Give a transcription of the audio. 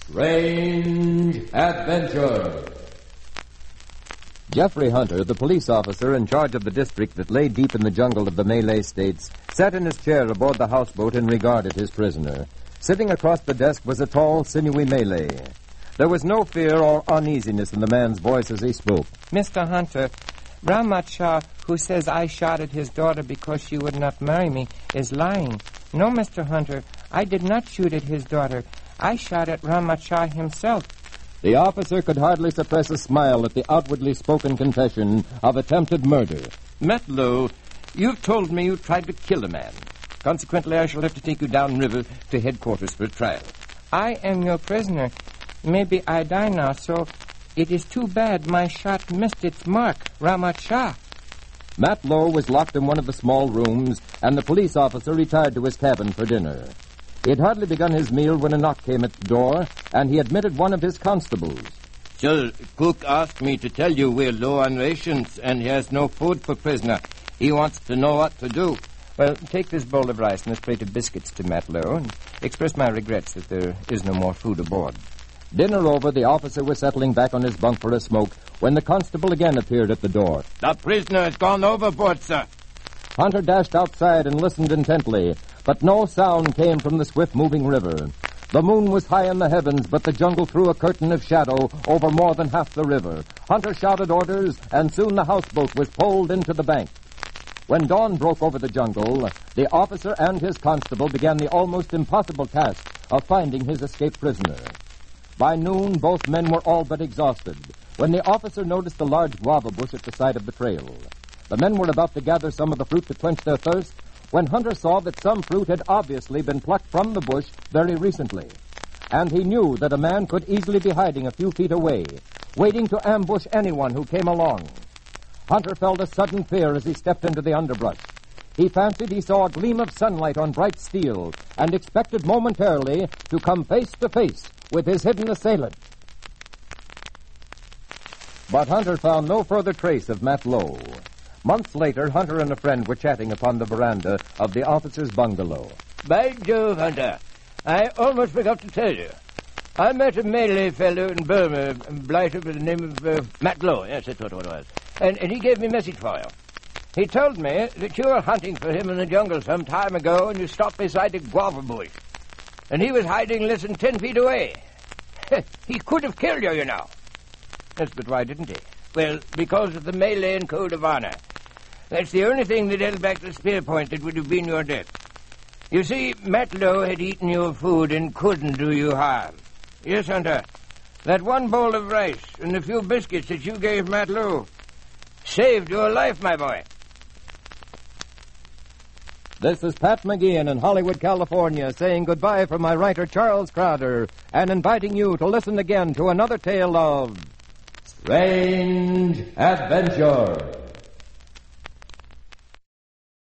Strange Adventure. Jeffrey Hunter, the police officer in charge of the district that lay deep in the jungle of the Malay states, sat in his chair aboard the houseboat and regarded his prisoner. Sitting across the desk was a tall, sinewy Malay. There was no fear or uneasiness in the man's voice as he spoke. Mr. Hunter, Rahmat Shah, who says I shot at his daughter because she would not marry me, is lying. No, Mr. Hunter, I did not shoot at his daughter. I shot at Rahmat Shah himself. The officer could hardly suppress a smile at the outwardly spoken confession of attempted murder. Matlow, you've told me you tried to kill a man. Consequently, I shall have to take you downriver to headquarters for a trial. I am your prisoner. Maybe I die now, so it is too bad my shot missed its mark, Rahmat Shah. Matlow was locked in one of the small rooms, and the police officer retired to his cabin for dinner. He had hardly begun his meal when a knock came at the door, and he admitted one of his constables. Sir, Cook asked me to tell you we're low on rations, and he has no food for prisoner. He wants to know what to do. Well, take this bowl of rice and this plate of biscuits to Matlow, and express my regrets that there is no more food aboard. Dinner over, the officer was settling back on his bunk for a smoke when the constable again appeared at the door. The prisoner has gone overboard, sir. Hunter dashed outside and listened intently, but no sound came from the swift-moving river. The moon was high in the heavens, but the jungle threw a curtain of shadow over more than half the river. Hunter shouted orders, and soon the houseboat was poled into the bank. When dawn broke over the jungle, the officer and his constable began the almost impossible task of finding his escaped prisoner. By noon, both men were all but exhausted when the officer noticed a large guava bush at the side of the trail. The men were about to gather some of the fruit to quench their thirst when Hunter saw that some fruit had obviously been plucked from the bush very recently. And he knew that a man could easily be hiding a few feet away, waiting to ambush anyone who came along. Hunter felt a sudden fear as he stepped into the underbrush. He fancied he saw a gleam of sunlight on bright steel and expected momentarily to come face to face with his hidden assailant. But Hunter found no further trace of Matlow. Months later, Hunter and a friend were chatting upon the veranda of the officer's bungalow. By Jove, Hunter, I almost forgot to tell you. I met a Malay fellow in Burma, blighter by the name of Matlow. Yes, that's what it was. And he gave me a message for you. He told me that you were hunting for him in the jungle some time ago and you stopped beside a guava bush. And he was hiding less than 10 feet away. He could have killed you, you know. Yes, but why didn't he? Well, because of the Malayan code of honor. That's the only thing that held back the spear point that would have been your death. You see, Matlow had eaten your food and couldn't do you harm. Yes, Hunter, that one bowl of rice and the few biscuits that you gave Matlow saved your life, my boy. This is Pat McGeehan in Hollywood, California, saying goodbye from my writer Charles Crowder and inviting you to listen again to another tale of Strange Adventure.